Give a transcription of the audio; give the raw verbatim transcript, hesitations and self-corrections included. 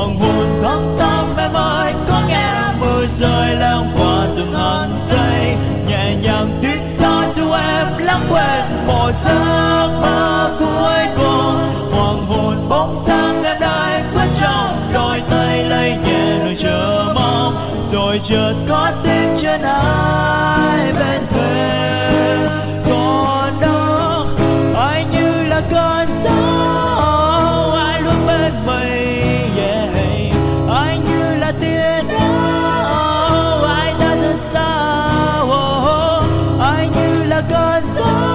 hoàng hôn tháng tám em ơi, có nghe mưa rơi lan qua từng ngọn cây, nhẹ nhàng tiếng gió cho em lãng quên một giấc mơ cuối cùng. Hoàng hôn bóng dáng em đây khuất trong đôi tay lấy nhẹ nỗi chờ mong, rồi chợt có tiếng chân ai bên thềm. Còn đó anh như là cơn gió, ai luôn bên mình, yeah. Anh như là tia nắng, ai đã rất xa, oh, oh. Anh như là cơn gió.